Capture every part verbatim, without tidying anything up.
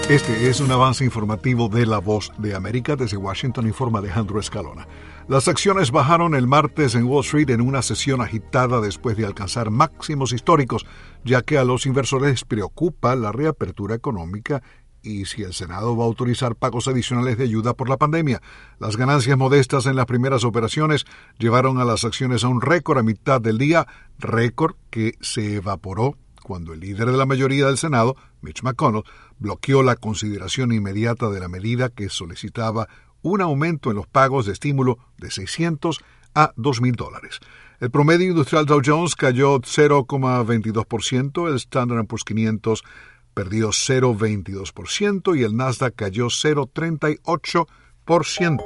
Este es un avance informativo de La Voz de América. Desde Washington informa Alejandro Escalona. Las acciones bajaron el martes en Wall Street en una sesión agitada después de alcanzar máximos históricos, ya que a los inversores les preocupa la reapertura económica y si el Senado va a autorizar pagos adicionales de ayuda por la pandemia. Las ganancias modestas en las primeras operaciones llevaron a las acciones a un récord a mitad del día, récord que se evaporó cuando el líder de la mayoría del Senado, Mitch McConnell, bloqueó la consideración inmediata de la medida que solicitaba un aumento en los pagos de estímulo de seiscientos a dos mil dólares. El promedio industrial Dow Jones cayó cero coma veintidós por ciento, el Standard and Poor's quinientos perdió cero coma veintidós por ciento y el Nasdaq cayó cero coma treinta y ocho por ciento.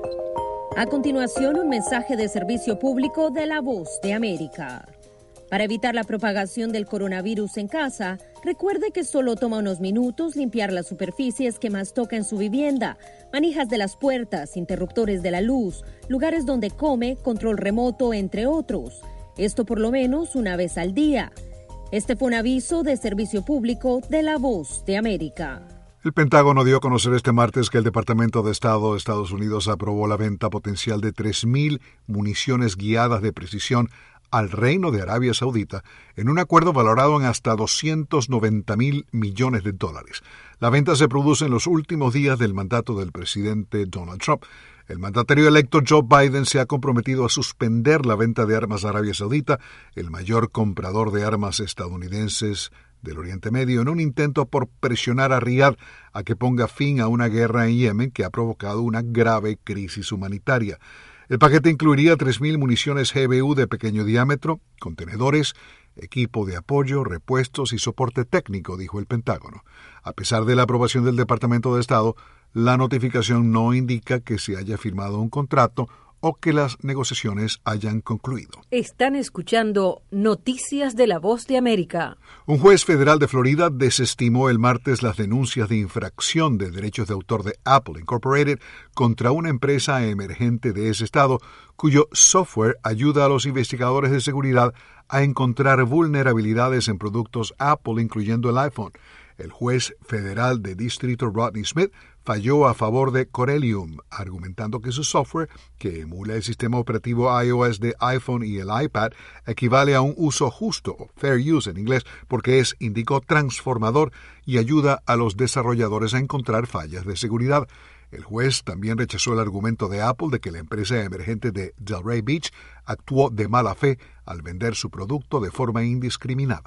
A continuación, un mensaje de servicio público de La Voz de América. Para evitar la propagación del coronavirus en casa, recuerde que solo toma unos minutos limpiar las superficies que más toca en su vivienda, manijas de las puertas, interruptores de la luz, lugares donde come, control remoto, entre otros. Esto por lo menos una vez al día. Este fue un aviso de servicio público de La Voz de América. El Pentágono dio a conocer este martes que el Departamento de Estado de Estados Unidos aprobó la venta potencial de tres mil municiones guiadas de precisión al Reino de Arabia Saudita en un acuerdo valorado en hasta doscientos noventa mil millones de dólares. La venta se produce en los últimos días del mandato del presidente Donald Trump. El mandatario electo Joe Biden se ha comprometido a suspender la venta de armas a Arabia Saudita, el mayor comprador de armas estadounidenses del Oriente Medio, en un intento por presionar a Riad a que ponga fin a una guerra en Yemen que ha provocado una grave crisis humanitaria. El paquete incluiría tres mil municiones G B U de pequeño diámetro, contenedores, equipo de apoyo, repuestos y soporte técnico, dijo el Pentágono. A pesar de la aprobación del Departamento de Estado, la notificación no indica que se haya firmado un contrato o que las negociaciones hayan concluido. Están escuchando Noticias de La Voz de América. Un juez federal de Florida desestimó el martes las denuncias de infracción de derechos de autor de Apple Incorporated contra una empresa emergente de ese estado cuyo software ayuda a los investigadores de seguridad a encontrar vulnerabilidades en productos Apple, incluyendo el iPhone. El juez federal de distrito Rodney Smith falló a favor de Corellium, argumentando que su software, que emula el sistema operativo iOS de iPhone y el iPad, equivale a un uso justo, o fair use en inglés, porque es, indicó, transformador y ayuda a los desarrolladores a encontrar fallas de seguridad. El juez también rechazó el argumento de Apple de que la empresa emergente de Delray Beach actuó de mala fe al vender su producto de forma indiscriminada.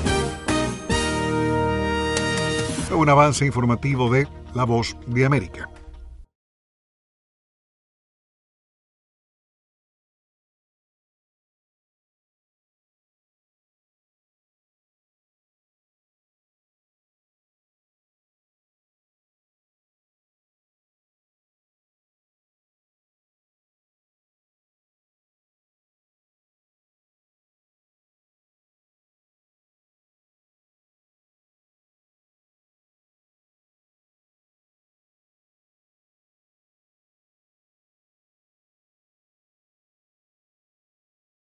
Un avance informativo de La Voz de América.